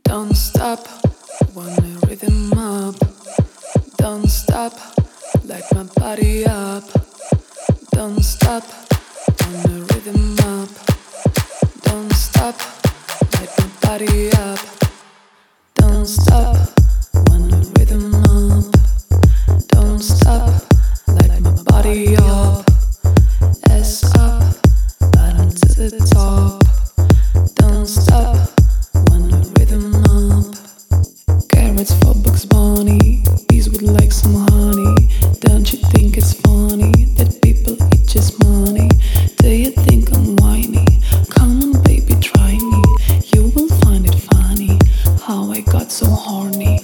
Don't stop, wanna rhythm up. Don't stop, light my body up. Don't stop, wanna rhythm up. Don't stop, light my body up. Don't stop, wanna rhythm up. Don't stop, light my body up. Ass up, bottom to the top. Don't stop, wanna rhythm up. Carrots for Bugs Bunny, bees would like some honey. Don't you think it's funny that people eat just money? Do you think I'm whiny? Come on baby, try me. You will find it funny how I got so horny.